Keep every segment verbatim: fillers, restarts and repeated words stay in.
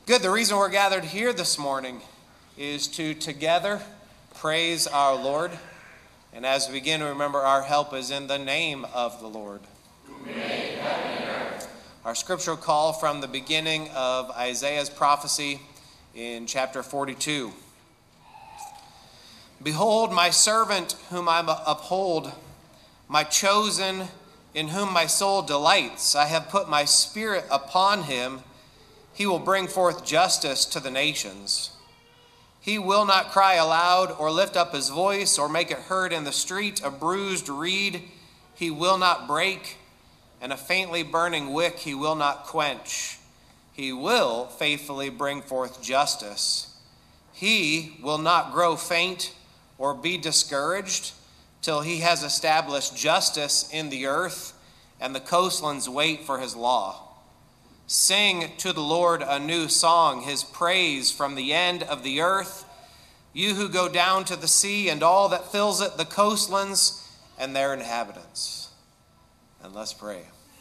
Good. The reason we're gathered here this morning is to together praise our Lord. And as we begin, remember our help is in the name of the Lord. Who made heaven and earth. Our scriptural call from the beginning of Isaiah's prophecy in chapter forty-two. Behold, my servant whom I uphold, my chosen in whom my soul delights. I have put my spirit upon him. He will bring forth justice to the nations. He will not cry aloud or lift up his voice or make it heard in the street. A bruised reed he will not break, and a faintly burning wick he will not quench. He will faithfully bring forth justice. He will not grow faint or be discouraged till he has established justice in the earth, and the coastlands wait for his law. Sing to the Lord a new song, his praise from the end of the earth. You who go down to the sea and all that fills it, the coastlands and their inhabitants. And let's pray.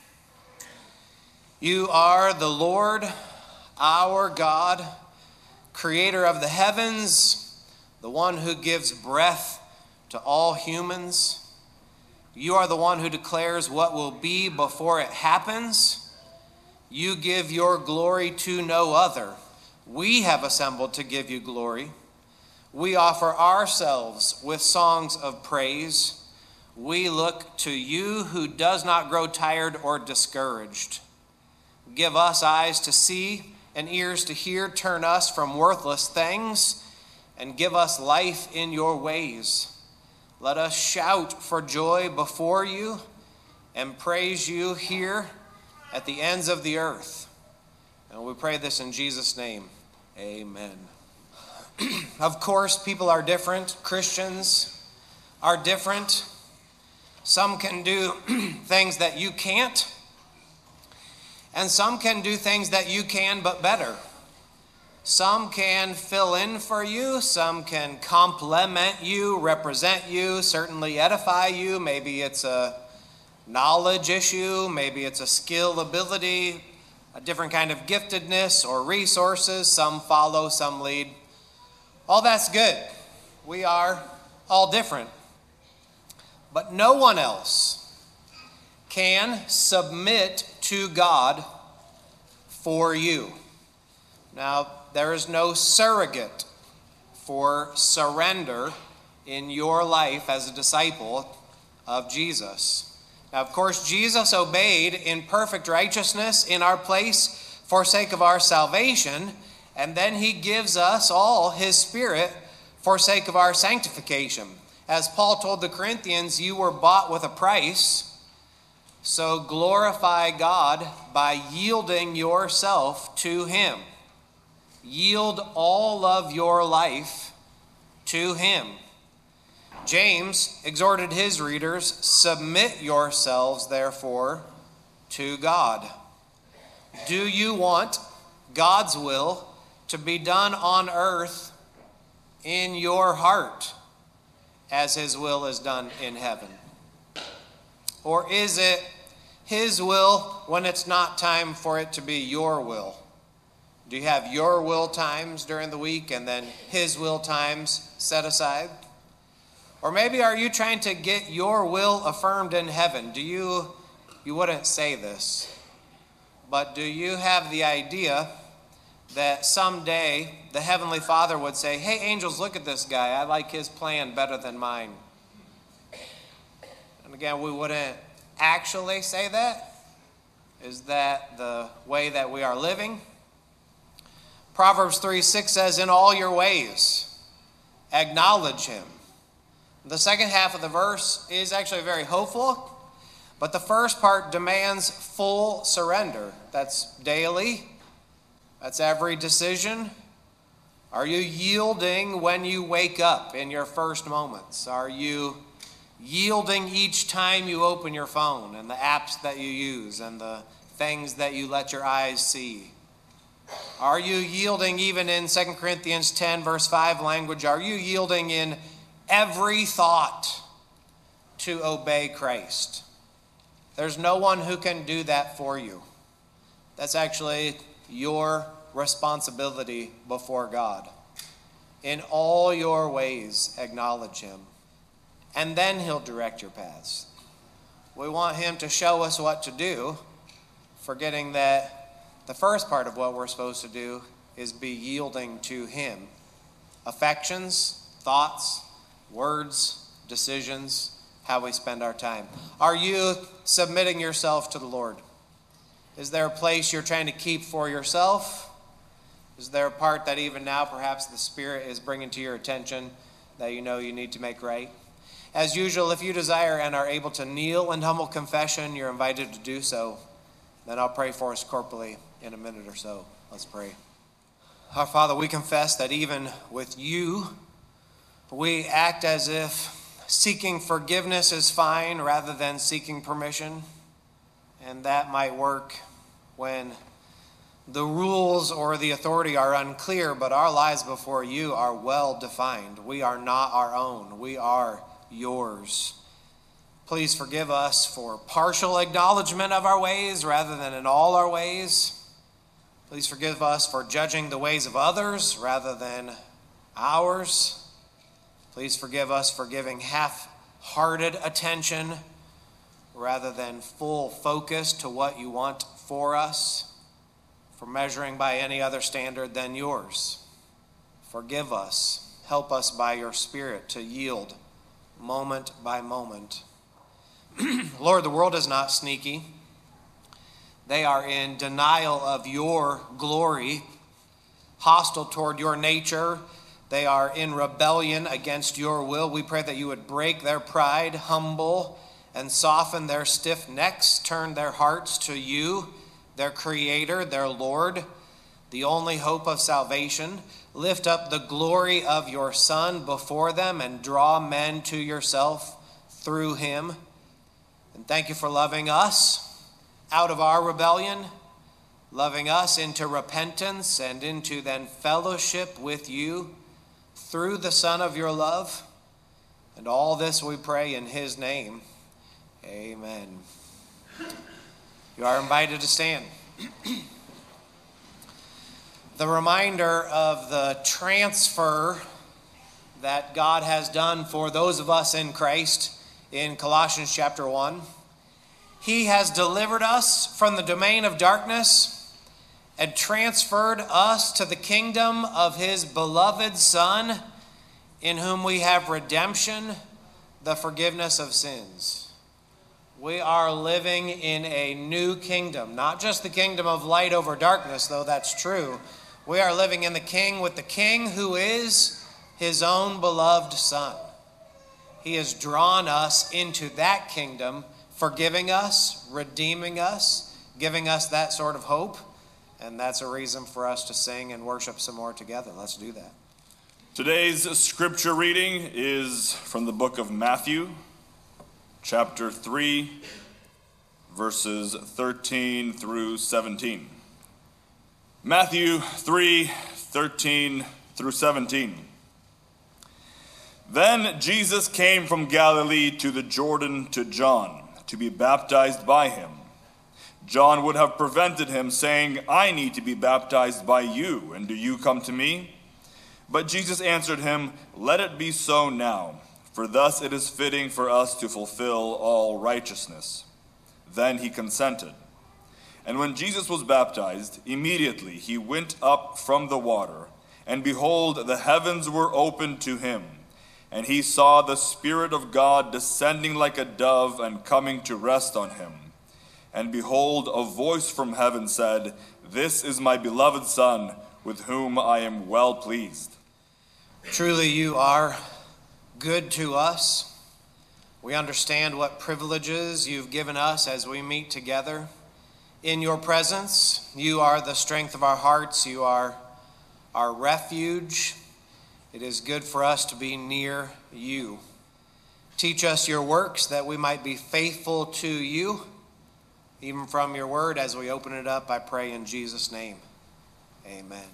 You are the Lord, our God, creator of the heavens, the one who gives breath to all humans. You are the one who declares what will be before it happens. You give your glory to no other. We have assembled to give you glory. We offer ourselves with songs of praise. We look to you who does not grow tired or discouraged. Give us eyes to see and ears to hear. Turn us from worthless things and give us life in your ways. Let us shout for joy before you and praise you here at the ends of the earth. And we pray this in Jesus' name. Amen. Of course, people are different. Christians are different. Some can do things that you can't, and some can do things that you can but better. Some can fill in for you. Some can complement you, represent you, certainly edify you. Maybe it's a knowledge issue, maybe it's a skill, ability, a different kind of giftedness or resources. Some follow, some lead. All that's good. We are all different. But no one else can submit to God for you. Now, there is no surrogate for surrender in your life as a disciple of Jesus. Now, of course, Jesus obeyed in perfect righteousness in our place for sake of our salvation, and then he gives us all his Spirit for sake of our sanctification. As Paul told the Corinthians, you were bought with a price, so glorify God by yielding yourself to him. Yield all of your life to him. James exhorted his readers, submit yourselves, therefore, to God. Do you want God's will to be done on earth in your heart as his will is done in heaven? Or is it his will when it's not time for it to be your will? Do you have your will times during the week and then his will times set aside? Or maybe are you trying to get your will affirmed in heaven? Do you, you wouldn't say this, but do you have the idea that someday the Heavenly Father would say, hey, angels, look at this guy. I like his plan better than mine. And again, we wouldn't actually say that. Is that the way that we are living? Proverbs three six says, in all your ways, acknowledge him. The second half of the verse is actually very hopeful, but the first part demands full surrender. That's daily. That's every decision. Are you yielding when you wake up in your first moments? Are you yielding each time you open your phone and the apps that you use and the things that you let your eyes see? Are you yielding even in Second Corinthians ten verse five language? Are you yielding in every thought to obey Christ? There's no one who can do that for you. That's actually your responsibility before God. In all your ways, acknowledge him, and then he'll direct your paths. We want him to show us what to do, forgetting that the first part of what we're supposed to do is be yielding to him. Affections, thoughts, words, decisions, how we spend our time. Are you submitting yourself to the Lord? Is there a place you're trying to keep for yourself? Is there a part that even now perhaps the Spirit is bringing to your attention that you know you need to make right? As usual, if you desire and are able to kneel in humble confession, you're invited to do so. Then I'll pray for us corporally in a minute or so. Let's pray. Our Father, we confess that even with you, we act as if seeking forgiveness is fine rather than seeking permission. And that might work when the rules or the authority are unclear, but our lives before you are well defined. We are not our own. We are yours. Please forgive us for partial acknowledgement of our ways rather than in all our ways. Please forgive us for judging the ways of others rather than ours. Please forgive us for giving half-hearted attention rather than full focus to what you want for us, for measuring by any other standard than yours. Forgive us. Help us by your Spirit to yield moment by moment. Lord, the world is not sneaky. They are in denial of your glory, hostile toward your nature. They are in rebellion against your will. We pray that you would break their pride, humble and soften their stiff necks, turn their hearts to you, their Creator, their Lord, the only hope of salvation. Lift up the glory of your Son before them and draw men to yourself through him. And thank you for loving us out of our rebellion, loving us into repentance and into then fellowship with you through the Son of your love. And all this we pray in his name. Amen. You are invited to stand. The reminder of the transfer that God has done for those of us in Christ in Colossians chapter one. He has delivered us from the domain of darkness and transferred us to the kingdom of his beloved Son, in whom we have redemption, the forgiveness of sins. We are living in a new kingdom, not just the kingdom of light over darkness, though that's true. We are living in the King with the King who is his own beloved Son. He has drawn us into that kingdom, forgiving us, redeeming us, giving us that sort of hope. And that's a reason for us to sing and worship some more together. Let's do that. Today's scripture reading is from the book of Matthew, chapter three, verses thirteen through seventeen. Matthew three, thirteen through seventeen. Then Jesus came from Galilee to the Jordan to John to be baptized by him. John would have prevented him, saying, I need to be baptized by you, and do you come to me? But Jesus answered him, Let it be so now, for thus it is fitting for us to fulfill all righteousness. Then he consented. And when Jesus was baptized, immediately he went up from the water, and behold, the heavens were opened to him. And he saw the Spirit of God descending like a dove and coming to rest on him. And behold, a voice from heaven said, This is my beloved Son, with whom I am well pleased. Truly you are good to us. We understand what privileges you've given us as we meet together. In your presence, you are the strength of our hearts. You are our refuge. It is good for us to be near you. Teach us your works that we might be faithful to you, even from your word. As we open it up, I pray in Jesus' name. Amen.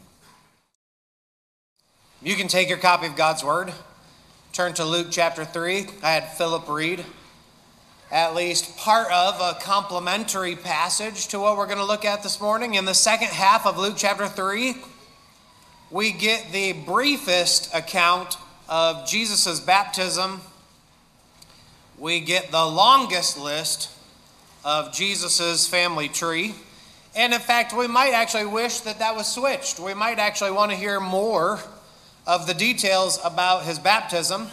You can take your copy of God's word. Turn to Luke chapter three. I had Philip read. at least part of a complementary passage to what we're going to look at this morning. In the second half of Luke chapter three, we get the briefest account of Jesus' baptism. We get the longest list of Jesus' family tree. And in fact, we might actually wish that that was switched. We might actually want to hear more of the details about his baptism.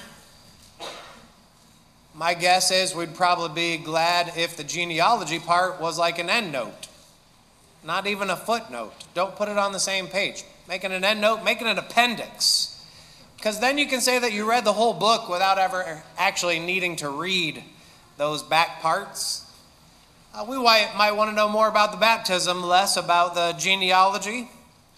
My guess is we'd probably be glad if the genealogy part was like an endnote, not even a footnote. Don't put it on the same page. Make it an endnote, make it an appendix. Because then you can say that you read the whole book without ever actually needing to read those back parts. Uh, we might, might want to know more about the baptism, less about the genealogy.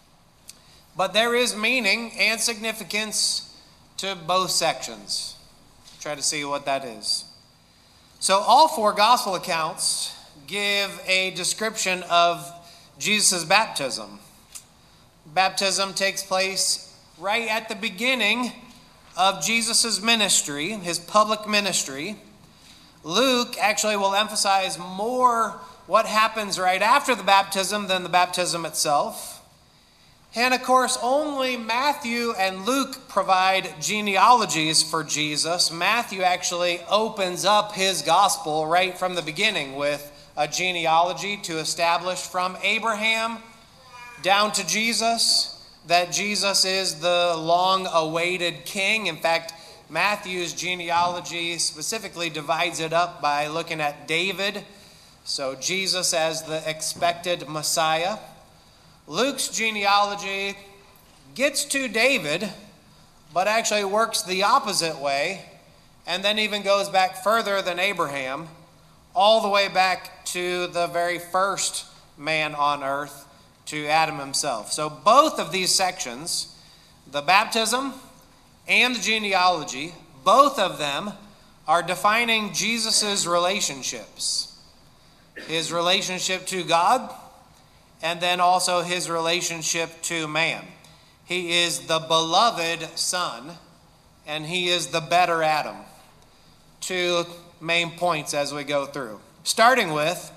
But there is meaning and significance to both sections. Try to see what that is. So all four gospel accounts give a description of Jesus' baptism. Baptism takes place right at the beginning of Jesus' ministry, his public ministry. Luke actually will emphasize more what happens right after the baptism than the baptism itself. And of course, only Matthew and Luke provide genealogies for Jesus. Matthew actually opens up his gospel right from the beginning with a genealogy to establish from Abraham down to Jesus that Jesus is the long-awaited king. In fact, Matthew's genealogy specifically divides it up by looking at David, so Jesus as the expected Messiah. Luke's genealogy gets to David, but actually works the opposite way, and then even goes back further than Abraham, all the way back to the very first man on earth, to Adam himself. So both of these sections, the baptism and the genealogy, both of them are defining Jesus' relationships. His relationship to God, and then also his relationship to man. He is the beloved Son, and he is the better Adam. Two main points as we go through. Starting with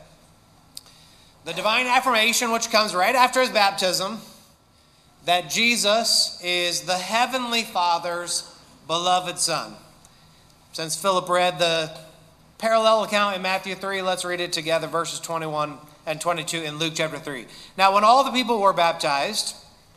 the divine affirmation, which comes right after his baptism, that Jesus is the heavenly Father's beloved Son. Since Philip read the parallel account in Matthew three, let's read it together, verses twenty-one and twenty-two in Luke chapter three. Now, when all the people were baptized,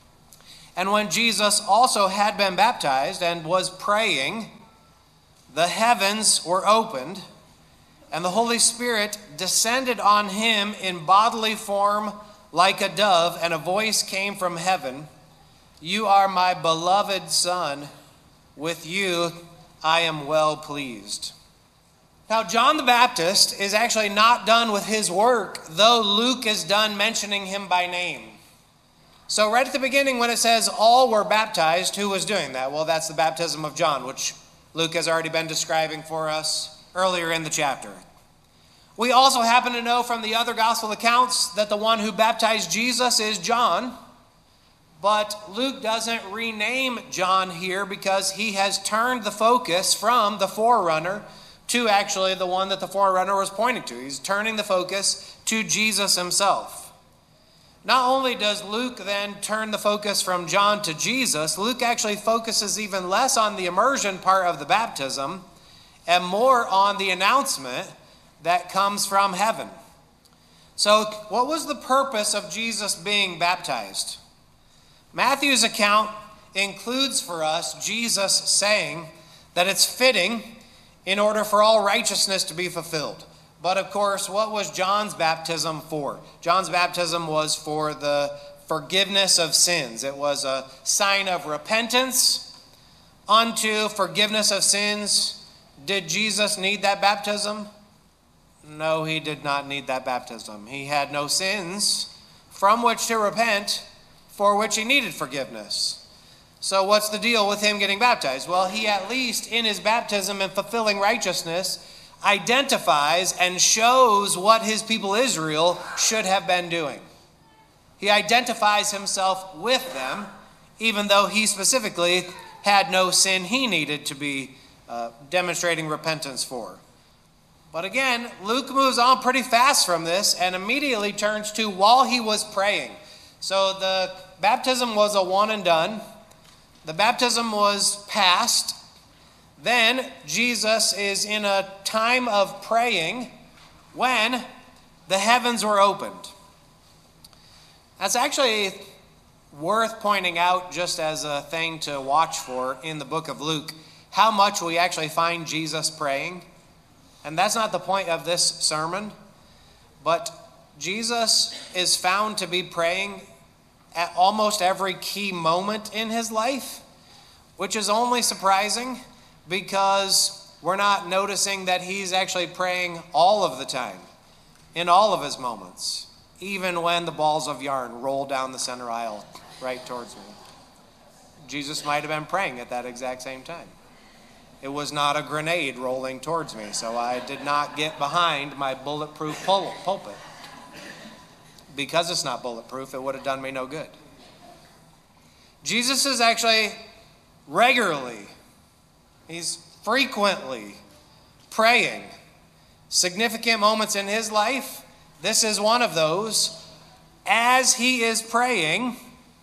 and when Jesus also had been baptized and was praying, the heavens were opened, and the Holy Spirit descended on him in bodily form like a dove, and a voice came from heaven, "You are my beloved Son, with you I am well pleased." Now, John the Baptist is actually not done with his work, though Luke is done mentioning him by name. So right at the beginning when it says all were baptized, who was doing that? Well, that's the baptism of John, which Luke has already been describing for us earlier in the chapter. We also happen to know from the other gospel accounts that the one who baptized Jesus is John, but Luke doesn't rename John here because he has turned the focus from the forerunner to actually the one that the forerunner was pointing to. He's turning the focus to Jesus himself. Not only does Luke then turn the focus from John to Jesus, Luke actually focuses even less on the immersion part of the baptism and more on the announcement that comes from heaven. So, what was the purpose of Jesus being baptized? Matthew's account includes for us Jesus saying that it's fitting in order for all righteousness to be fulfilled. But of course, what was John's baptism for? John's baptism was for the forgiveness of sins. It was a sign of repentance unto forgiveness of sins. Did Jesus need that baptism? No, he did not need that baptism. He had no sins from which to repent, for which he needed forgiveness. So what's the deal with him getting baptized? Well, he at least in his baptism and fulfilling righteousness identifies and shows what his people Israel should have been doing. He identifies himself with them, even though he specifically had no sin he needed to be uh, demonstrating repentance for. But again, Luke moves on pretty fast from this and immediately turns to while he was praying. So the baptism was a one and done. The baptism was past. Then Jesus is in a time of praying when the heavens were opened. That's actually worth pointing out just as a thing to watch for in the book of Luke, how much we actually find Jesus praying. And that's not the point of this sermon, but Jesus is found to be praying at almost every key moment in his life, which is only surprising because we're not noticing that he's actually praying all of the time, in all of his moments, even when the balls of yarn roll down the center aisle right towards me. Jesus might have been praying at that exact same time. It was not a grenade rolling towards me, so I did not get behind my bulletproof pul- pulpit. Because it's not bulletproof, it would have done me no good. Jesus is actually regularly, he's frequently praying. Significant moments in his life, this is one of those. As he is praying,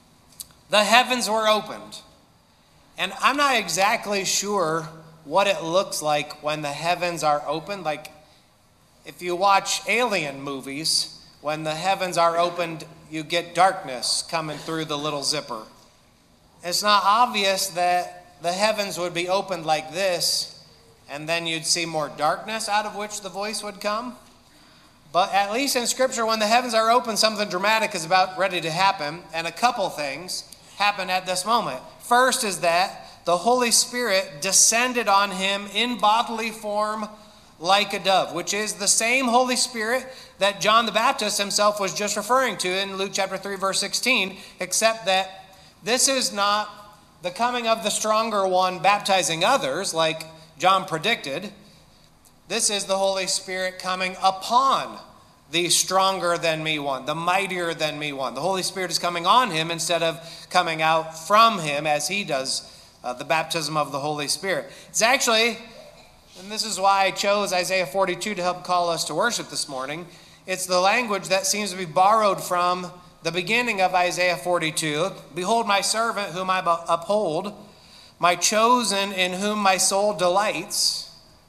the heavens were opened. And I'm not exactly sure what it looks like when the heavens are opened. Like, if you watch alien movies, when the heavens are opened, you get darkness coming through the little zipper. It's not obvious that the heavens would be opened like this, and then you'd see more darkness out of which the voice would come. But at least in Scripture, when the heavens are open, something dramatic is about ready to happen, and a couple things happen at this moment. First is that the Holy Spirit descended on him in bodily form like a dove, which is the same Holy Spirit that John the Baptist himself was just referring to in Luke chapter three, verse sixteen, except that this is not the coming of the stronger one baptizing others like John predicted. This is the Holy Spirit coming upon the stronger than me one, the mightier than me one. The Holy Spirit is coming on him instead of coming out from him as he does uh, the baptism of the Holy Spirit. It's actually, and this is why I chose Isaiah forty-two to help call us to worship this morning, it's the language that seems to be borrowed from the beginning of Isaiah forty-two. Behold my servant whom I uphold, my chosen in whom my soul delights.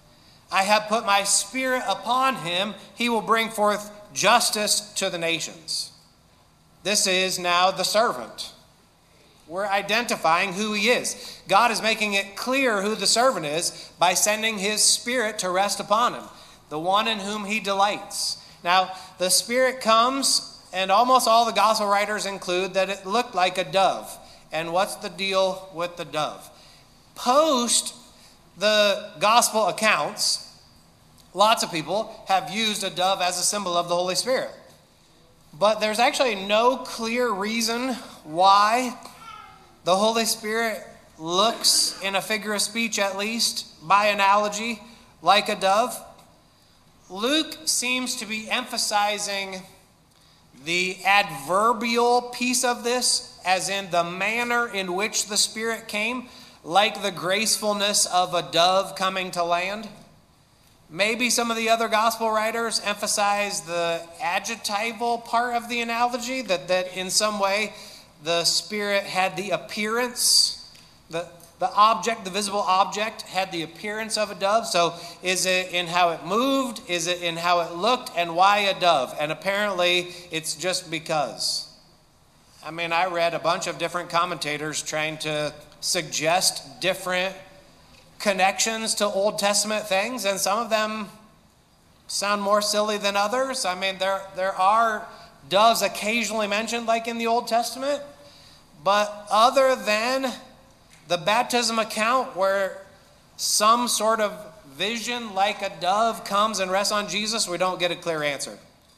I have put my spirit upon him. He will bring forth justice to the nations. This is now the servant. We're identifying who he is. God is making it clear who the servant is by sending his spirit to rest upon him, the one in whom he delights. Now, the Spirit comes, and almost all the gospel writers include that it looked like a dove. And what's the deal with the dove? Post the gospel accounts, lots of people have used a dove as a symbol of the Holy Spirit. But there's actually no clear reason why the Holy Spirit looks, in a figure of speech at least, by analogy, like a dove. Luke seems to be emphasizing the adverbial piece of this, as in the manner in which the Spirit came, like the gracefulness of a dove coming to land. Maybe some of the other gospel writers emphasize the adjectival part of the analogy, that, that in some way the Spirit had the appearance, the, the object, the visible object had the appearance of a dove. So is it in how it moved? Is it in how it looked? And why a dove? And apparently it's just because. I mean, I read a bunch of different commentators trying to suggest different connections to Old Testament things, and some of them sound more silly than others. I mean, there, there are doves occasionally mentioned, like in the Old Testament, but other than the baptism account where some sort of vision like a dove comes and rests on Jesus, we don't get a clear answer.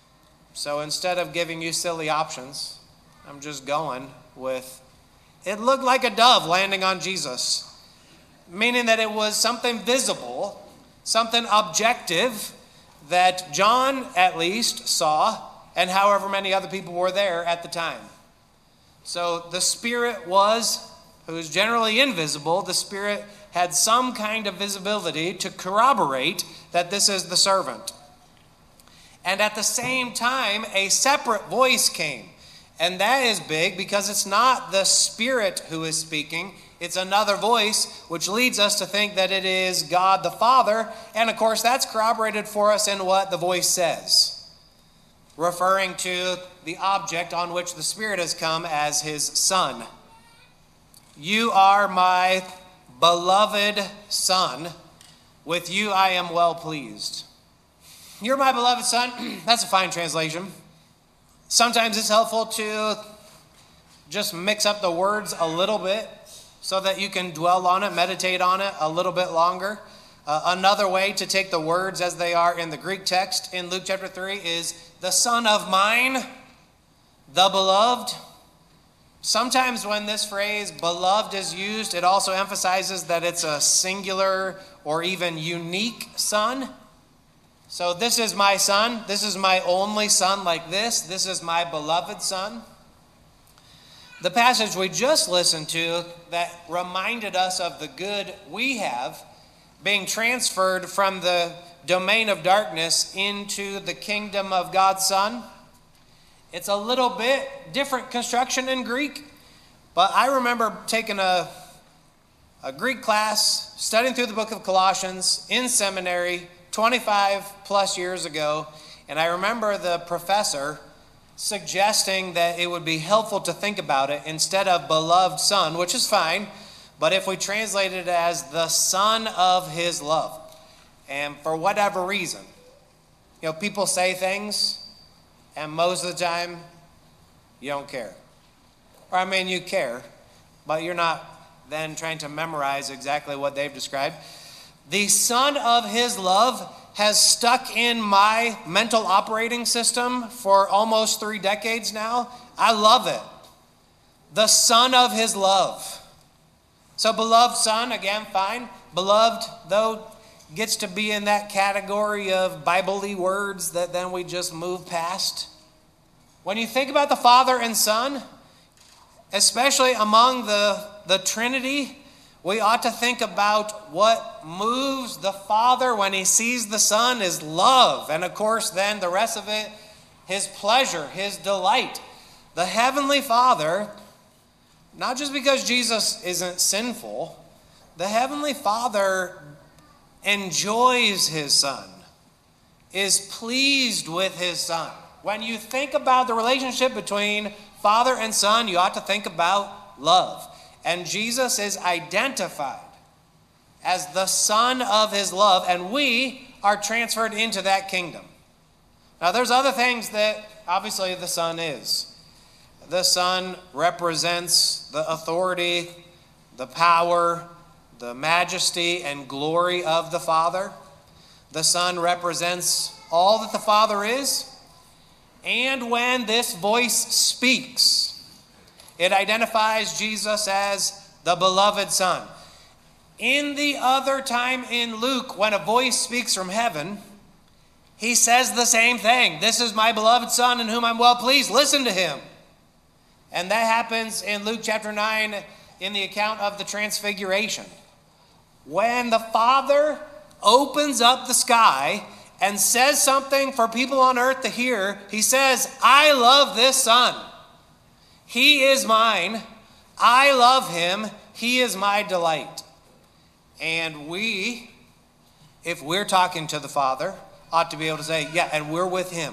So instead of giving you silly options, I'm just going with, it looked like a dove landing on Jesus, meaning that it was something visible, something objective that John at least saw, and however many other people were there at the time. So the Spirit was, who is generally invisible, the Spirit had some kind of visibility to corroborate that this is the servant. And at the same time, a separate voice came. And that is big because it's not the Spirit who is speaking. It's another voice, which leads us to think that it is God the Father. And of course, that's corroborated for us in what the voice says, referring to the object on which the Spirit has come as his Son. You are my beloved Son. With you I am well pleased. You're my beloved Son. That's a fine translation. Sometimes it's helpful to just mix up the words a little bit so that you can dwell on it, meditate on it a little bit longer. Uh, another way to take the words as they are in the Greek text in Luke chapter three is the Son of mine, the beloved. Sometimes when this phrase beloved is used, it also emphasizes that it's a singular or even unique son. So this is my son. This is my only son like this. This is my beloved son. The passage we just listened to that reminded us of the good we have being transferred from the domain of darkness into the kingdom of God's Son. It's a little bit different construction in Greek, but I remember taking a, a Greek class, studying through the book of Colossians in seminary twenty-five plus years ago, and I remember the professor suggesting that it would be helpful to think about it instead of beloved son, which is fine, but if we translate it as the Son of his love. And for whatever reason, you know, people say things, and most of the time, you don't care. Or I mean, you care, but you're not then trying to memorize exactly what they've described. The Son of his love has stuck in my mental operating system for almost three decades now. I love it. The Son of his love. So beloved son, again, fine. Beloved, though, gets to be in that category of Bible-y words that then we just move past. When you think about the Father and Son, especially among the, the Trinity, we ought to think about what moves the Father when he sees the Son is love. And of course, then the rest of it, his pleasure, his delight. The Heavenly Father, not just because Jesus isn't sinful, the Heavenly Father enjoys his Son, is pleased with his Son. When you think about the relationship between Father and Son, you ought to think about love. And Jesus is identified as the Son of his love, and we are transferred into that kingdom. Now, there's other things that obviously the Son is. The Son represents the authority, the power, the majesty, and glory of the Father. The Son represents all that the Father is. And when this voice speaks, it identifies Jesus as the beloved Son. In the other time in Luke, when a voice speaks from heaven, he says the same thing. This is my beloved Son in whom I'm well pleased. Listen to him. And that happens in Luke chapter nine in the account of the Transfiguration. When the Father opens up the sky and says something for people on earth to hear, he says, I love this Son. He is mine. I love him. He is my delight. And we, if we're talking to the Father, ought to be able to say, yeah, and we're with him.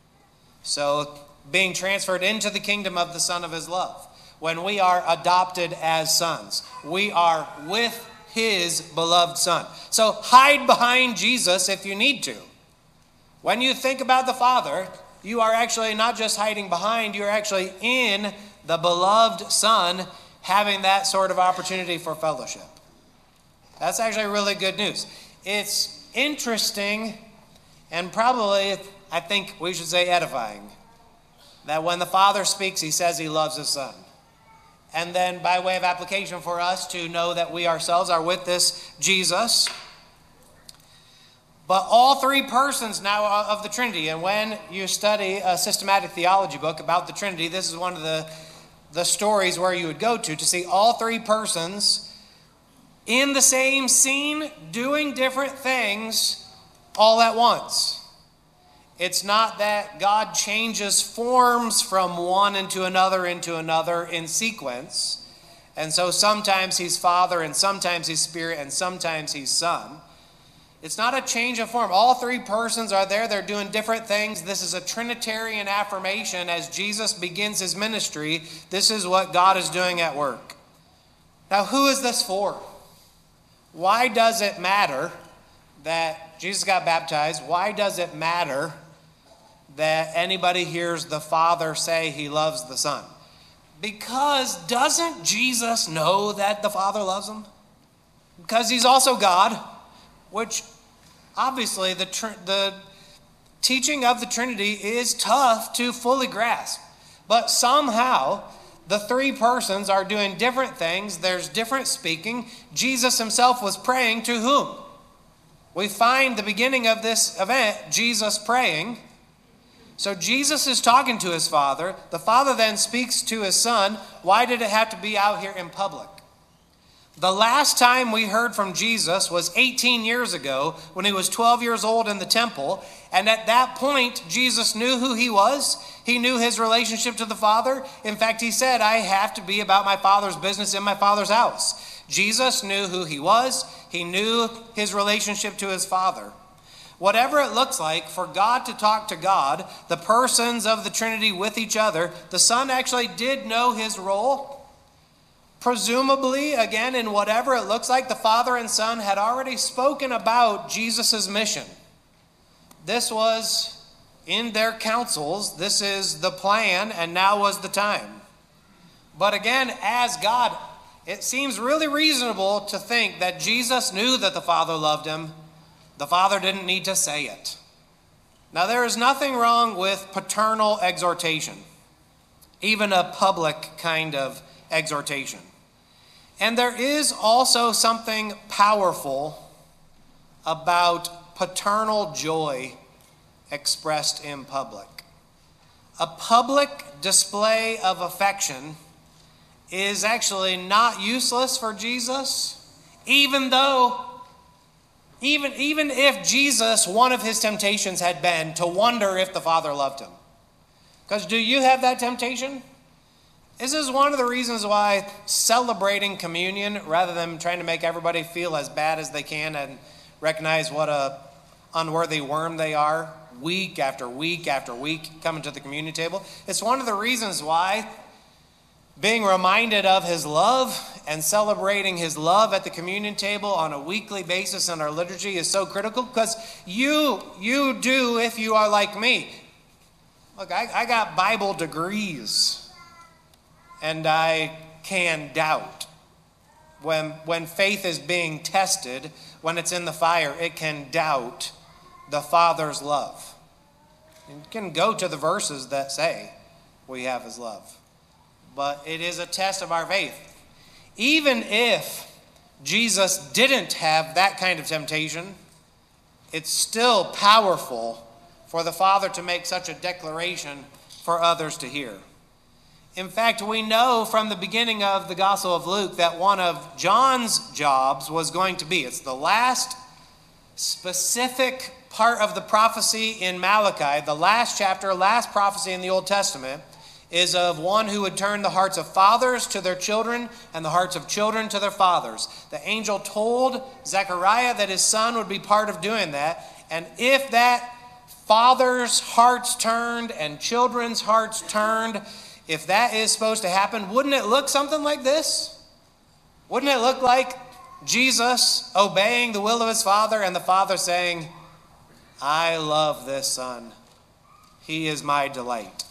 So being transferred into the kingdom of the Son of his love. When we are adopted as sons, we are with his beloved Son. So hide behind Jesus if you need to. When you think about the Father, you are actually not just hiding behind, you're actually in the beloved Son, having that sort of opportunity for fellowship. That's actually really good news. It's interesting and probably, I think we should say edifying, that when the Father speaks, he says he loves his Son. And then by way of application for us to know that we ourselves are with this Jesus. But all three persons now of the Trinity, and when you study a systematic theology book about the Trinity, this is one of the, the stories where you would go to, to see all three persons in the same scene doing different things all at once. It's not that God changes forms from one into another into another in sequence. And so sometimes he's Father and sometimes he's Spirit and sometimes he's Son. It's not a change of form. All three persons are there. They're doing different things. This is a Trinitarian affirmation as Jesus begins his ministry. This is what God is doing at work. Now, who is this for? Why does it matter that Jesus got baptized? Why does it matter that anybody hears the Father say he loves the Son? Because doesn't Jesus know that the Father loves him? Because he's also God, which obviously the, tr- the teaching of the Trinity is tough to fully grasp. But somehow the three persons are doing different things. There's different speaking. Jesus himself was praying to whom? We find the beginning of this event, Jesus praying. So Jesus is talking to his Father. The Father then speaks to his Son. Why did it have to be out here in public? The last time we heard from Jesus was eighteen years ago when he was twelve years old in the temple. And at that point, Jesus knew who he was. He knew his relationship to the Father. In fact, he said, I have to be about my Father's business in my Father's house. Jesus knew who he was. He knew his relationship to his Father. Whatever it looks like for God to talk to God, the persons of the Trinity with each other, the Son actually did know his role. Presumably, again, in whatever it looks like, the Father and Son had already spoken about Jesus' mission. This was in their councils. This is the plan, and now was the time. But again, as God, it seems really reasonable to think that Jesus knew that the Father loved him. The Father didn't need to say it. Now, there is nothing wrong with paternal exhortation, even a public kind of exhortation. And there is also something powerful about paternal joy expressed in public. A public display of affection is actually not useless for Jesus, even though Even, even if Jesus, one of his temptations had been to wonder if the Father loved him. Because do you have that temptation? This is one of the reasons why celebrating communion, rather than trying to make everybody feel as bad as they can and recognize what a unworthy worm they are, week after week after week coming to the communion table, it's one of the reasons why being reminded of his love and celebrating his love at the communion table on a weekly basis in our liturgy is so critical, because you, you do if you are like me. Look, I, I got Bible degrees, and I can doubt. When, when faith is being tested, when it's in the fire, it can doubt the Father's love. You can go to the verses that say we have his love. But it is a test of our faith. Even if Jesus didn't have that kind of temptation, it's still powerful for the Father to make such a declaration for others to hear. In fact, we know from the beginning of the Gospel of Luke that one of John's jobs was going to be, it's the last specific part of the prophecy in Malachi, the last chapter, last prophecy in the Old Testament, is of one who would turn the hearts of fathers to their children and the hearts of children to their fathers. The angel told Zechariah that his son would be part of doing that. And if that fathers' hearts turned and children's hearts turned, if that is supposed to happen, wouldn't it look something like this? Wouldn't it look like Jesus obeying the will of his Father and the Father saying, I love this son. He is my delight.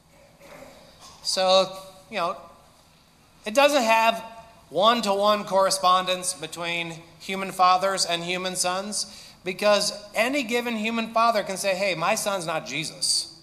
So, you know, it doesn't have one-to-one correspondence between human fathers and human sons, because any given human father can say, hey, my son's not Jesus.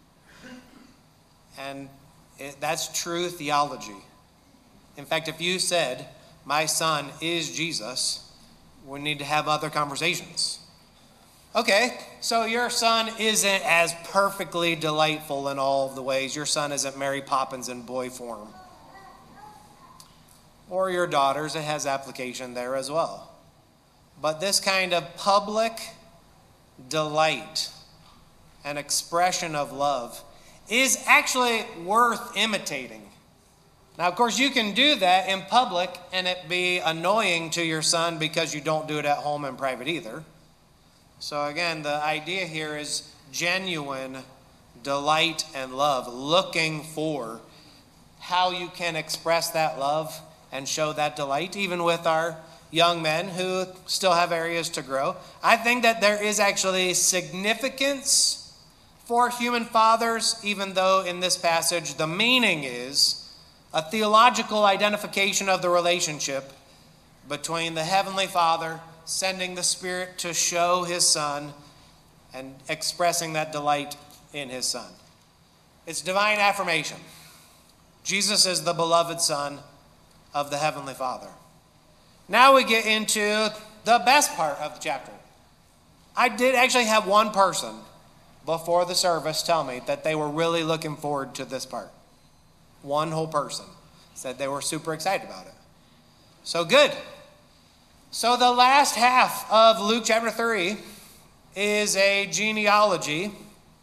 And it, that's true theology. In fact, if you said, my son is Jesus, we need to have other conversations. Okay, so your son isn't as perfectly delightful in all of the ways. Your son isn't Mary Poppins in boy form. or your daughters, it has application there as well. But this kind of public delight and expression of love is actually worth imitating. Now, of course, you can do that in public and it be annoying to your son because you don't do it at home in private either. So again, the idea here is genuine delight and love, looking for how you can express that love and show that delight, even with our young men who still have areas to grow. I think that there is actually significance for human fathers, even though in this passage the meaning is a theological identification of the relationship between the Heavenly Father sending the Spirit to show His Son and expressing that delight in His Son. It's divine affirmation. Jesus is the beloved Son of the Heavenly Father. Now we get into the best part of the chapter. I did actually have one person before the service tell me that they were really looking forward to this part. One whole person said they were super excited about it. So good. So the last half of Luke chapter three is a genealogy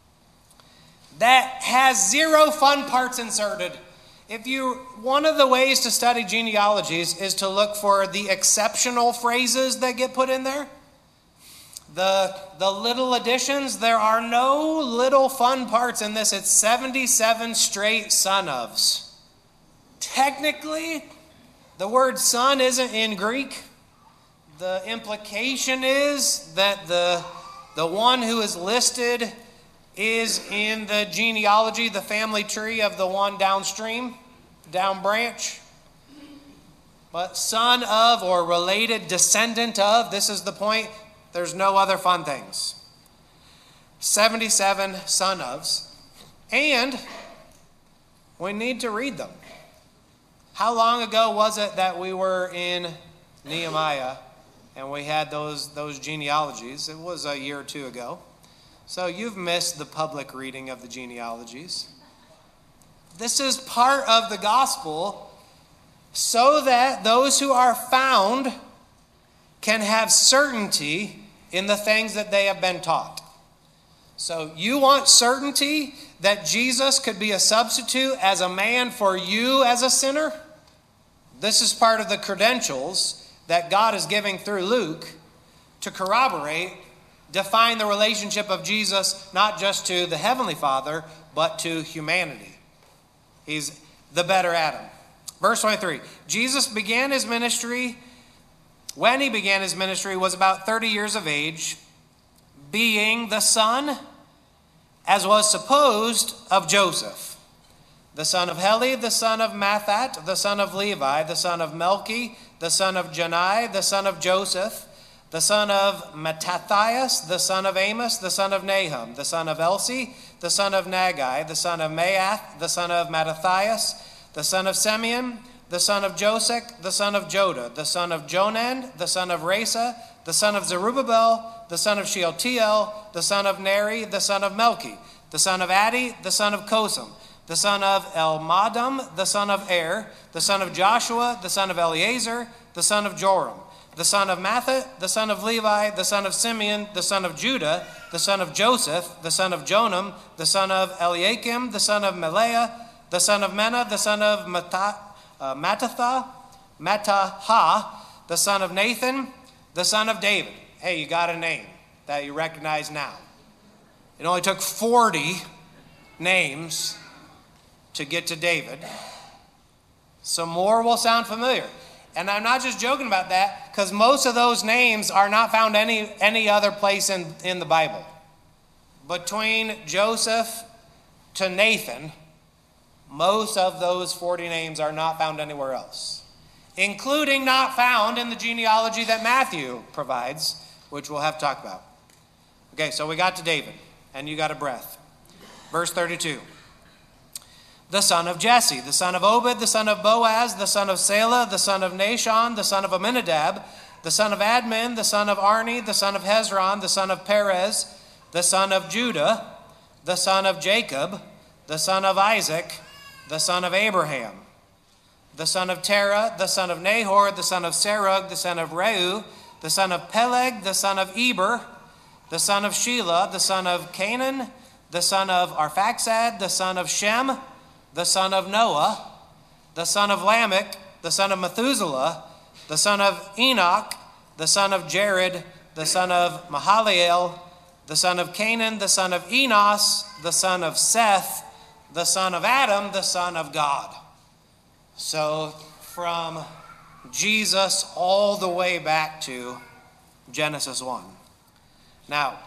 that has zero fun parts inserted. If you, one of the ways to study genealogies is to look for the exceptional phrases that get put in there. The, the little additions, there are no little fun parts in this. It's seventy-seven straight son ofs. Technically, the word son isn't in Greek. The implication is that the, the one who is listed is in the genealogy, the family tree of the one downstream, down branch. But son of or related descendant of, this is the point. There's no other fun things. seventy-seven son ofs. And we need to read them. How long ago was it that we were in Nehemiah and we had those, those genealogies? It was a year or two ago. So you've missed the public reading of the genealogies. This is part of the gospel so that those who are found can have certainty in the things that they have been taught. So you want certainty that Jesus could be a substitute as a man for you as a sinner? This is part of the credentials that God is giving through Luke to corroborate, define the relationship of Jesus not just to the Heavenly Father, but to humanity. He's the better Adam. Verse twenty-three, Jesus began his ministry, when he began his ministry, was about thirty years of age, being the son, as was supposed, of Joseph, the son of Heli, the son of Mathat, the son of Levi, the son of Melchi, the son of Janai, the son of Joseph, the son of Mattathias, the son of Amos, the son of Nahum, the son of Elsi, the son of Nagai, the son of Maath, the son of Mattathias, the son of Simeon, the son of Josek, the son of Joda, the son of Jonan, the son of Resa, the son of Zerubbabel, the son of Shealtiel, the son of Neri, the son of Melchi, the son of Addi, the son of Kosam, the son of Elmadam, the son of Er, the son of Joshua, the son of Eleazar, the son of Joram, the son of Mathat, the son of Levi, the son of Simeon, the son of Judah, the son of Joseph, the son of Jonam, the son of Eliakim, the son of Melea, the son of Menah, the son of Mattha, uh, Mattatha, Mattaha, the son of Nathan, the son of David. Hey, you got a name that you recognize now. It only took forty names to get to David. Some more will sound familiar. And I'm not just joking about that, because most of those names are not found any, any other place in, in the Bible. Between Joseph to Nathan, most of those forty names are not found anywhere else, including not found in the genealogy that Matthew provides, which we'll have to talk about. Okay, so we got to David, and you got a breath. Verse thirty-two. The son of Jesse, the son of Obed, the son of Boaz, the son of Selah, the son of Nashon, the son of Aminadab, the son of Admin, the son of Arni, the son of Hezron, the son of Perez, the son of Judah, the son of Jacob, the son of Isaac, the son of Abraham, the son of Terah, the son of Nahor, the son of Serug, the son of Reu, the son of Peleg, the son of Eber, the son of Shelah, the son of Canaan, the son of Arphaxad, the son of Shem, the son of Noah, the son of Lamech, the son of Methuselah, the son of Enoch, the son of Jared, the son of Mahalalel, the son of Canaan, the son of Enos, the son of Seth, the son of Adam, the son of God. So from Jesus all the way back to Genesis one. Now,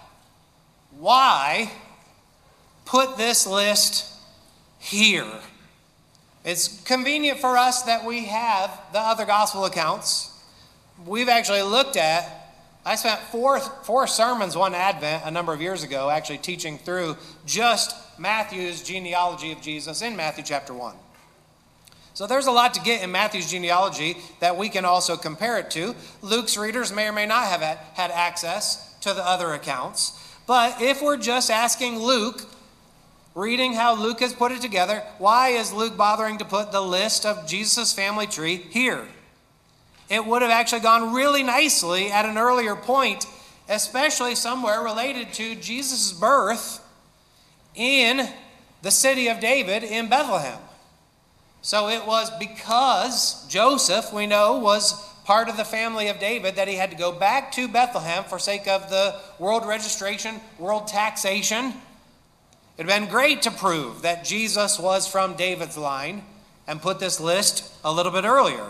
why put this list here? It's convenient for us that we have the other gospel accounts. We've actually looked at, I spent four, four sermons one Advent a number of years ago actually teaching through just Matthew's genealogy of Jesus in Matthew chapter one. So there's a lot to get in Matthew's genealogy that we can also compare it to. Luke's readers may or may not have had access to the other accounts. But if we're just asking Luke, reading how Luke has put it together, why is Luke bothering to put the list of Jesus' family tree here? It would have actually gone really nicely at an earlier point, especially somewhere related to Jesus' birth in the city of David in Bethlehem. So it was because Joseph, we know, was part of the family of David that he had to go back to Bethlehem for sake of the world registration, world taxation. It had been great to prove that Jesus was from David's line and put this list a little bit earlier.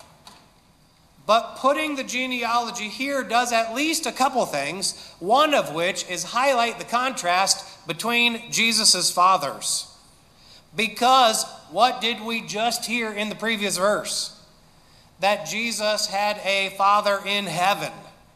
But putting the genealogy here does at least a couple things, one of which is highlight the contrast between Jesus' fathers. Because what did we just hear in the previous verse? That Jesus had a father in heaven.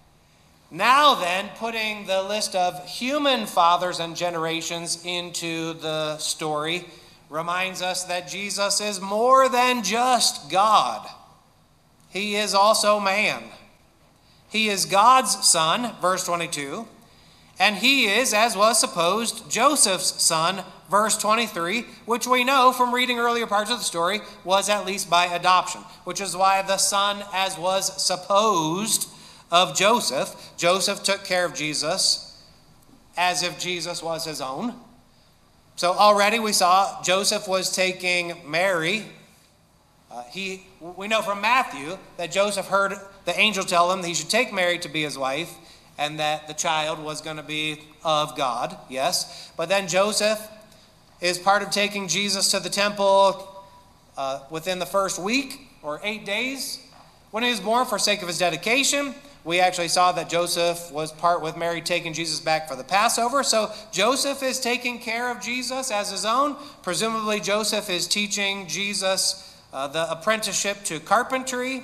Now then, putting the list of human fathers and generations into the story reminds us that Jesus is more than just God. He is also man. He is God's son, verse twenty-two, and he is, as was supposed, Joseph's son, verse twenty-three, which we know from reading earlier parts of the story was at least by adoption, which is why the son, as was supposed, of Joseph. Joseph took care of Jesus as if Jesus was his own. So already we saw Joseph was taking Mary. Uh, he, we know from Matthew that Joseph heard the angel tell him that he should take Mary to be his wife and that the child was going to be of God, yes. But then Joseph is part of taking Jesus to the temple uh, within the first week or eight days when he was born for sake of his dedication. We actually saw that Joseph was part with Mary taking Jesus back for the Passover. So Joseph is taking care of Jesus as his own. Presumably Joseph is teaching Jesus uh, the apprenticeship to carpentry.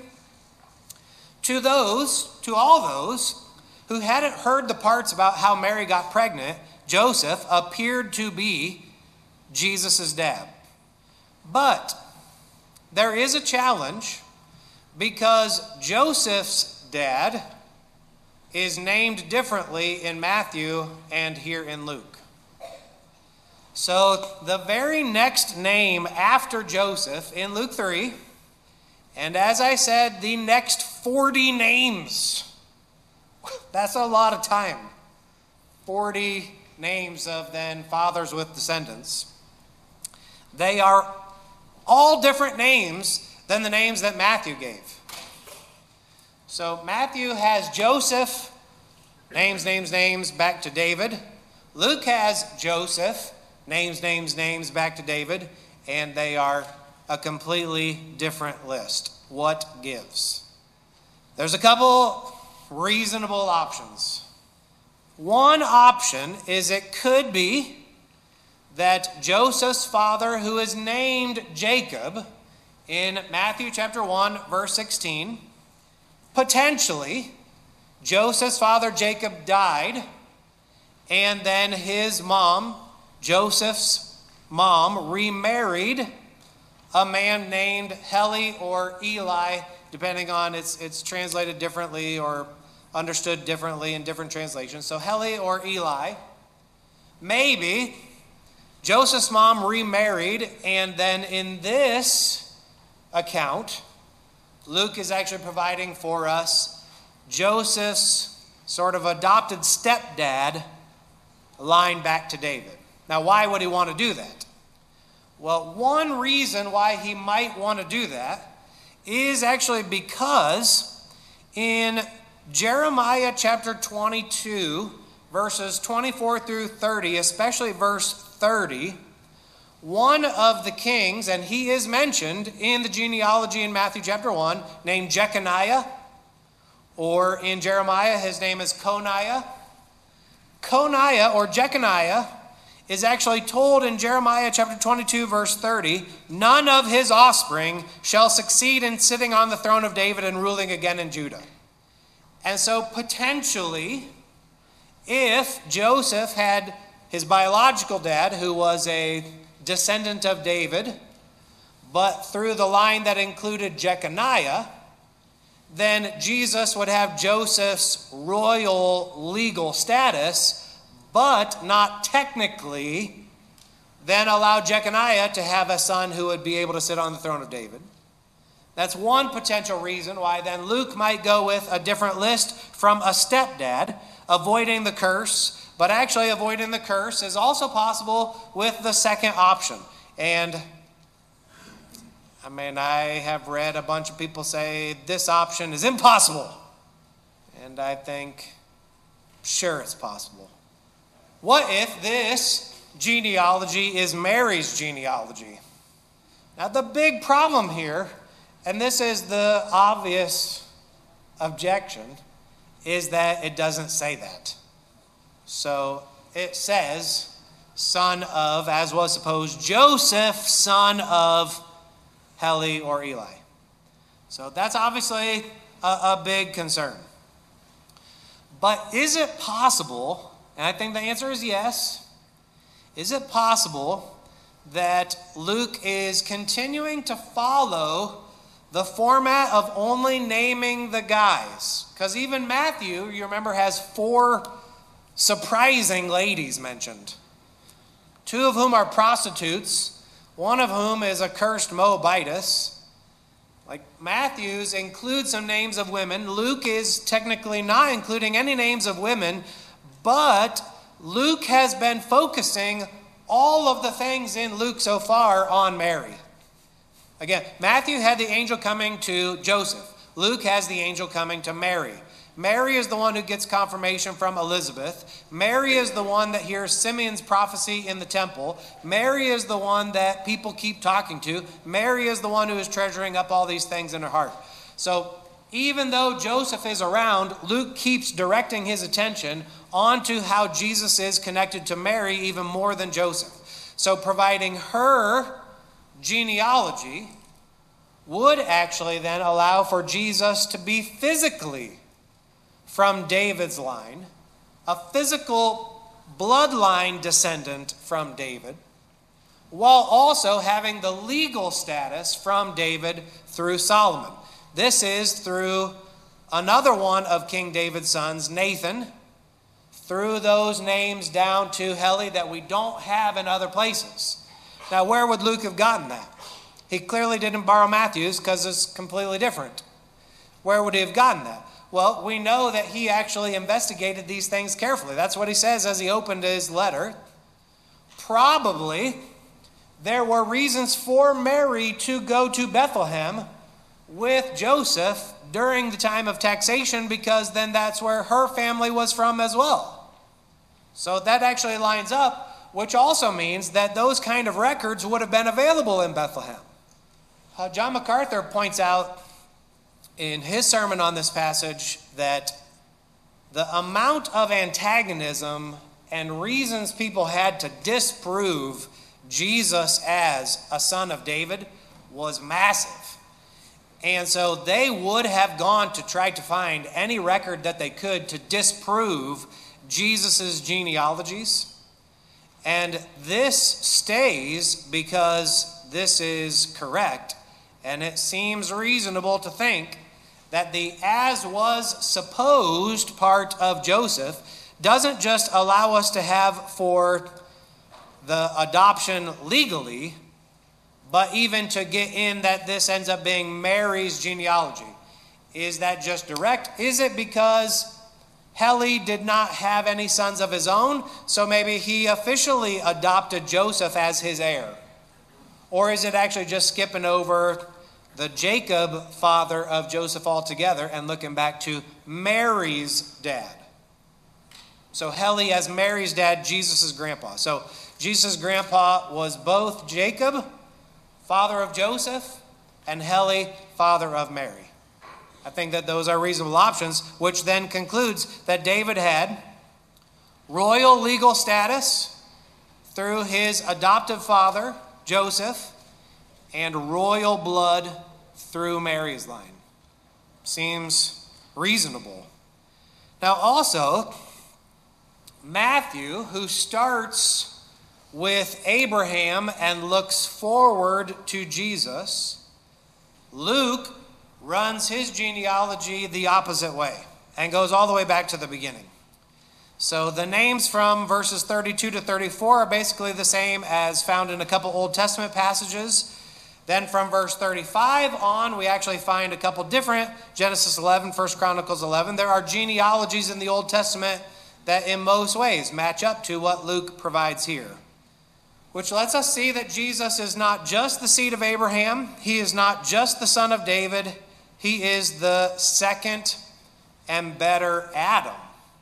To those, to all those who hadn't heard the parts about how Mary got pregnant, Joseph appeared to be Jesus' dad. But there is a challenge because Joseph's dad is named differently in Matthew and here in Luke. So the very next name after Joseph in Luke three, and as I said, the next forty names. That's a lot of time. forty names of then fathers with descendants. They are all different names than the names that Matthew gave. So Matthew has Joseph, names, names, names, back to David. Luke has Joseph, names, names, names, back to David. And they are a completely different list. What gives? There's a couple reasonable options. One option is it could be that Joseph's father, who is named Jacob in Matthew chapter one, verse sixteen, potentially, Joseph's father Jacob died, and then his mom, Joseph's mom, remarried a man named Heli or Eli, depending on it's it's translated differently or understood differently in different translations. So Heli or Eli. Maybe Joseph's mom remarried, and then in this account, Luke is actually providing for us Joseph's sort of adopted stepdad line back to David. Now, why would he want to do that? Well, one reason why he might want to do that is actually because in Jeremiah chapter twenty-two, verses twenty-four through thirty, especially verse thirty, one of the kings, and he is mentioned in the genealogy in Matthew chapter one, named Jeconiah, or in Jeremiah, his name is Coniah. Coniah, or Jeconiah, is actually told in Jeremiah chapter twenty-two, verse thirty, none of his offspring shall succeed in sitting on the throne of David and ruling again in Judah. And so potentially, if Joseph had his biological dad, who was a descendant of David, but through the line that included Jeconiah, then Jesus would have Joseph's royal legal status, but not technically then allow Jeconiah to have a son who would be able to sit on the throne of David. That's one potential reason why then Luke might go with a different list from a stepdad, avoiding the curse. But actually avoiding the curse is also possible with the second option. And I mean, I have read a bunch of people say this option is impossible. And I think, sure, it's possible. What if this genealogy is Mary's genealogy? Now, the big problem here, and this is the obvious objection, is that it doesn't say that. So it says, son of, as was supposed, Joseph, son of Heli or Eli. So that's obviously a, a big concern. But is it possible, and I think the answer is yes, is it possible that Luke is continuing to follow the format of only naming the guys? Because even Matthew, you remember, has four surprising ladies mentioned. Two of whom are prostitutes, one of whom is a cursed Moabitess. Like Matthew's includes some names of women. Luke is technically not including any names of women, but Luke has been focusing all of the things in Luke so far on Mary. Again, Matthew had the angel coming to Joseph. Luke has the angel coming to Mary. Mary is the one who gets confirmation from Elizabeth. Mary is the one that hears Simeon's prophecy in the temple. Mary is the one that people keep talking to. Mary is the one who is treasuring up all these things in her heart. So even though Joseph is around, Luke keeps directing his attention onto how Jesus is connected to Mary even more than Joseph. So providing her genealogy would actually then allow for Jesus to be physically from David's line, a physical bloodline descendant from David, while also having the legal status from David through Solomon. This is through another one of King David's sons, Nathan, through those names down to Heli that we don't have in other places. Now, where would Luke have gotten that? He clearly didn't borrow Matthew's because it's completely different. Where would he have gotten that? Well, we know that he actually investigated these things carefully. That's what he says as he opened his letter. Probably there were reasons for Mary to go to Bethlehem with Joseph during the time of taxation, because then that's where her family was from as well. So that actually lines up, which also means that those kind of records would have been available in Bethlehem. Uh, John MacArthur points out in his sermon on this passage that the amount of antagonism and reasons people had to disprove Jesus as a son of David was massive. And so they would have gone to try to find any record that they could to disprove Jesus' genealogies. And this stays because this is correct. And it seems reasonable to think that the as was supposed part of Joseph doesn't just allow us to have for the adoption legally, But even to get in that this ends up being Mary's genealogy, is that just direct? Is it because Heli did not have any sons of his own, so maybe he officially adopted Joseph as his heir? Or is it actually just skipping over the Jacob father of Joseph altogether and looking back to Mary's dad? So Heli as Mary's dad, Jesus' grandpa. So Jesus' grandpa was both Jacob, father of Joseph, and Heli, father of Mary. I think that those are reasonable options, which then concludes that David had royal legal status through his adoptive father, Joseph, and royal blood through Mary's line. Seems reasonable. Now also, Matthew, who starts with Abraham and looks forward to Jesus, Luke runs his genealogy the opposite way and goes all the way back to the beginning. So the names from verses thirty-two to thirty-four are basically the same as found in a couple Old Testament passages. Then from verse thirty-five on, we actually find a couple different, Genesis eleven, First Chronicles eleven. There are genealogies in the Old Testament that in most ways match up to what Luke provides here, which lets us see that Jesus is not just the seed of Abraham. He is not just the son of David. He is the second and better Adam.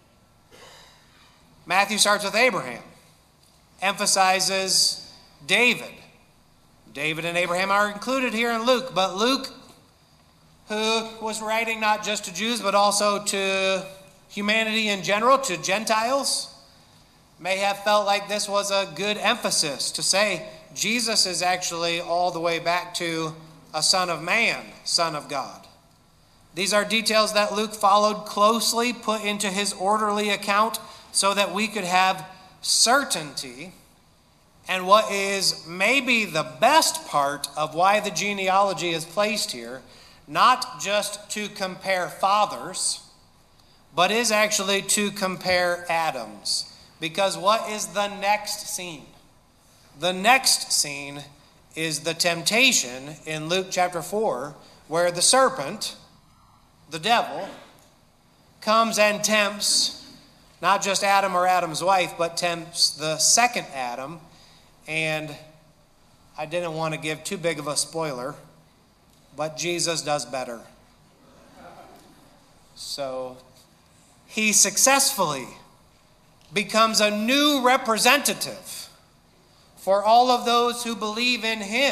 Matthew starts with Abraham, emphasizes David. David and Abraham are included here in Luke, but Luke, who was writing not just to Jews, but also to humanity in general, to Gentiles, may have felt like this was a good emphasis to say Jesus is actually all the way back to a son of man, son of God. These are details that Luke followed closely, put into his orderly account so that we could have certainty. And what is maybe the best part of why the genealogy is placed here, not just to compare fathers, but is actually to compare Adams. Because what is the next scene? The next scene is the temptation in Luke chapter four, where the serpent, the devil, comes and tempts not just Adam or Adam's wife, but tempts the second Adam. And I didn't want to give too big of a spoiler, but Jesus does better. So he successfully becomes a new representative for all of those who believe in him.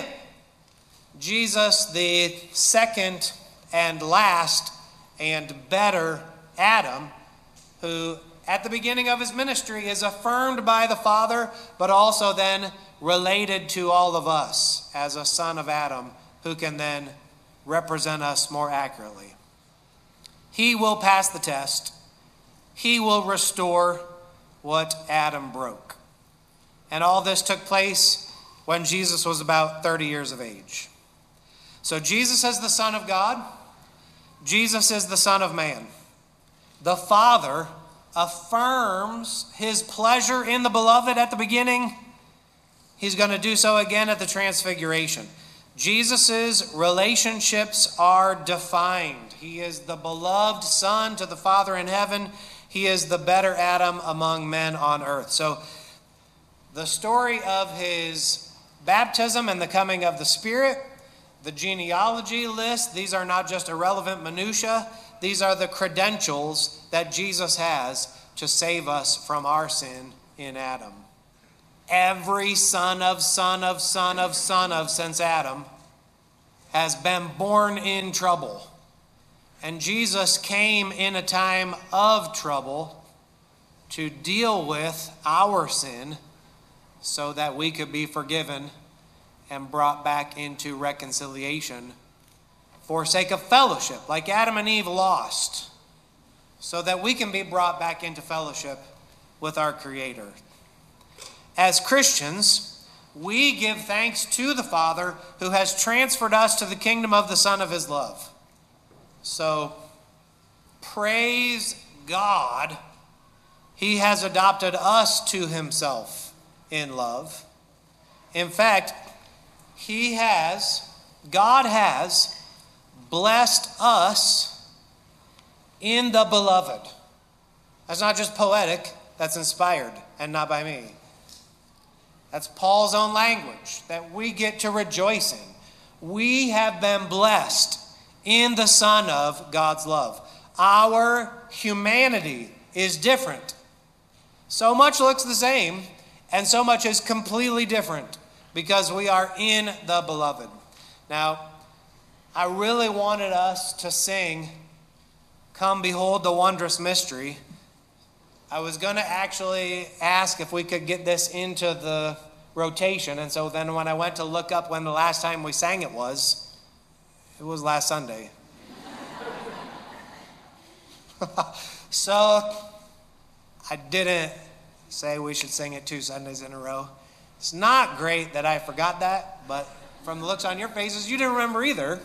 Jesus, the second and last and better Adam, who at the beginning of his ministry is affirmed by the Father, but also then related to all of us as a son of Adam, who can then represent us more accurately. He will pass the test. He will restore what Adam broke. And all this took place when Jesus was about thirty years of age. So Jesus is the Son of God. Jesus is the Son of Man. The Father affirms his pleasure in the beloved at the beginning. He's going to do so again at the transfiguration. Jesus' relationships are defined. He is the beloved Son to the Father in heaven. He is the better Adam among men on earth. So the story of his baptism and the coming of the Spirit, the genealogy list, these are not just irrelevant minutiae. These are the credentials that Jesus has to save us from our sin in Adam. Every son of son of son of son of since Adam has been born in trouble. And Jesus came in a time of trouble to deal with our sin so that we could be forgiven and brought back into reconciliation for sake of fellowship, like Adam and Eve lost, so that we can be brought back into fellowship with our Creator. As Christians, we give thanks to the Father who has transferred us to the kingdom of the Son of his love. So, praise God, he has adopted us to himself in love. In fact, He has, God has blessed us in the beloved. That's not just poetic, that's inspired and not by me. That's Paul's own language that we get to rejoice in. We have been blessed in the Son of God's love. Our humanity is different. So much looks the same, and so much is completely different because we are in the beloved. Now, I really wanted us to sing, "Come Behold the Wondrous Mystery." I was going to actually ask if we could get this into the rotation, and so then when I went to look up when the last time we sang it was, it was last Sunday. So I didn't say we should sing it two Sundays in a row. It's not great that I forgot that, but from the looks on your faces, you didn't remember either.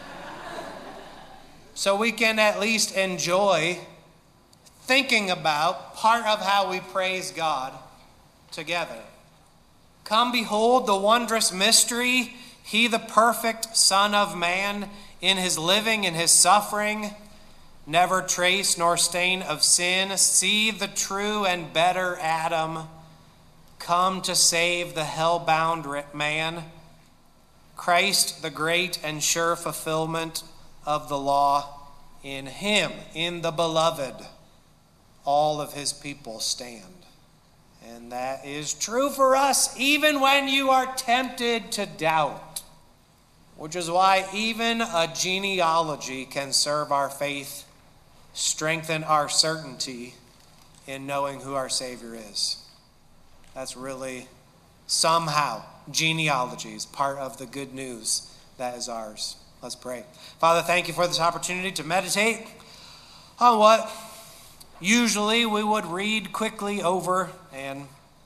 So we can at least enjoy thinking about part of how we praise God together. Come behold the wondrous mystery, he the perfect Son of Man, in his living, in his suffering, never trace nor stain of sin. See the true and better Adam, come to save the hell-bound man. Christ, the great and sure fulfillment of the law. In him, in the beloved, all of his people stand. And that is true for us even when you are tempted to doubt. Which is why even a genealogy can serve our faith, strengthen our certainty in knowing who our Savior is. That's really somehow genealogy is part of the good news that is ours. Let's pray. Father, thank you for this opportunity to meditate on what usually we would read quickly over and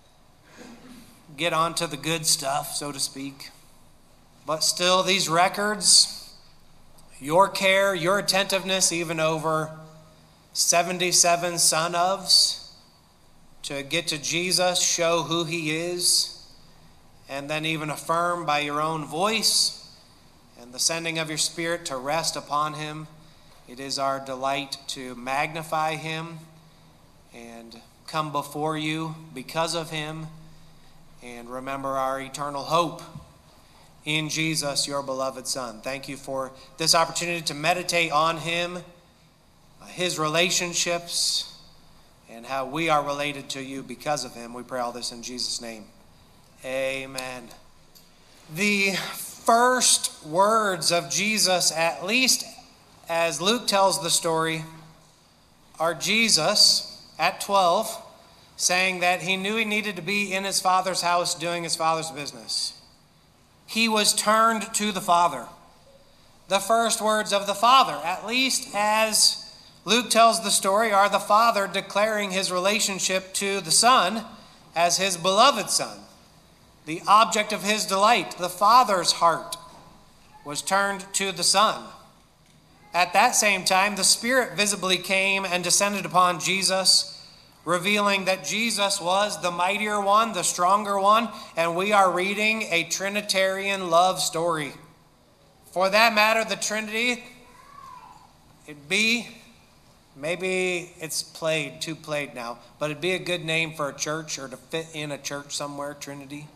get on to the good stuff, so to speak. But still, these records, your care, your attentiveness, even over seventy-seven son-ofs, to get to Jesus, show who he is, and then even affirm by your own voice and the sending of your Spirit to rest upon him. It is our delight to magnify him and come before you because of him and remember our eternal hope in Jesus, your beloved Son. Thank you for this opportunity to meditate on him, his relationships, and how we are related to you because of him. We pray all this in Jesus' name. Amen. The first words of Jesus, at least as Luke tells the story, are Jesus at twelve saying that he knew he needed to be in his Father's house doing his Father's business. He was turned to the Father. The first words of the Father, at least as Luke tells the story, are the Father declaring his relationship to the Son as his beloved Son. The object of his delight, the Father's heart, was turned to the Son. At that same time, the Spirit visibly came and descended upon Jesus, revealing that Jesus was the mightier one, the stronger one, and we are reading a Trinitarian love story. For that matter, the Trinity, it'd be, maybe it's played, too played now, but it'd be a good name for a church or to fit in a church somewhere, Trinity.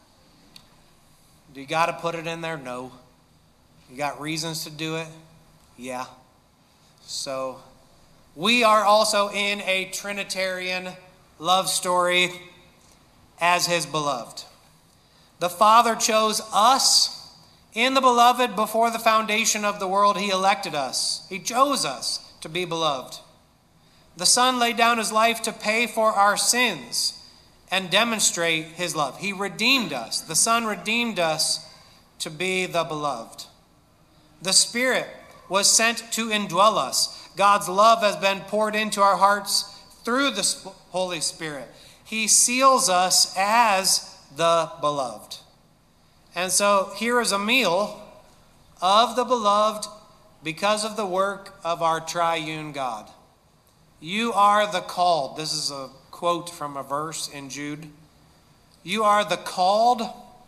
Do you got to put it in there? No. You got reasons to do it? Yeah. So we are also in a Trinitarian love story as his beloved. The Father chose us in the beloved before the foundation of the world. He elected us. He chose us to be beloved. The Son laid down his life to pay for our sins and demonstrate his love. He redeemed us. The Son redeemed us to be the beloved. The Spirit was sent to indwell us. God's love has been poured into our hearts through the Holy Spirit. He seals us as the beloved. And so here is a meal of the beloved because of the work of our triune God. You are the called. This is a quote from a verse in Jude. You are the called,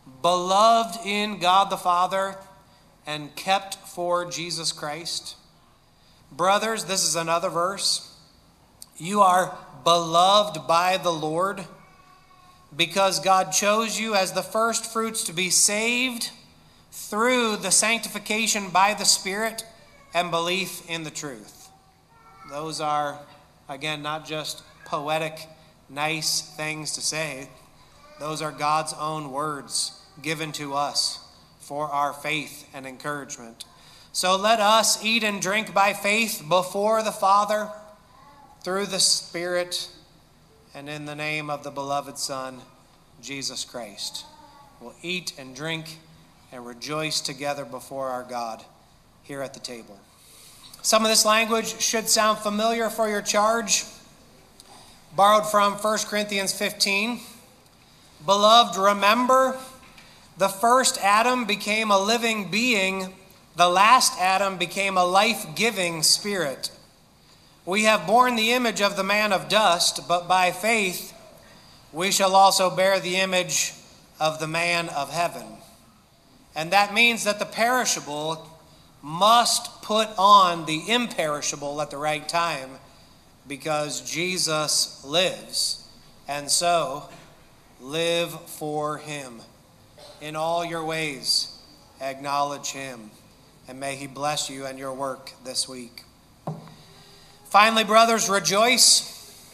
beloved in God the Father, and kept for Jesus Christ? Brothers, this is another verse. You are beloved by the Lord because God chose you as the first fruits to be saved through the sanctification by the Spirit and belief in the truth. Those are, again, not just poetic, nice things to say. Those are God's own words given to us for our faith and encouragement. So let us eat and drink by faith before the Father, through the Spirit, and in the name of the beloved Son, Jesus Christ. We'll eat and drink and rejoice together before our God here at the table. Some of this language should sound familiar for your charge, borrowed from First Corinthians fifteen. Beloved, remember, the first Adam became a living being. The last Adam became a life-giving spirit. We have borne the image of the man of dust, but by faith we shall also bear the image of the man of heaven. And that means that the perishable must put on the imperishable at the right time, because Jesus lives. And so, live for him. In all your ways, acknowledge him. And may he bless you and your work this week. Finally, brothers, rejoice.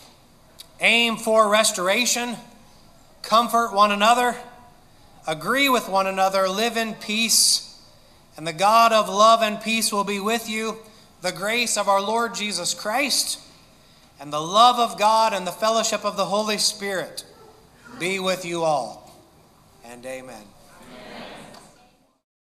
Aim for restoration. Comfort one another. Agree with one another. Live in peace. And the God of love and peace will be with you. The grace of our Lord Jesus Christ and the love of God and the fellowship of the Holy Spirit be with you all. And amen.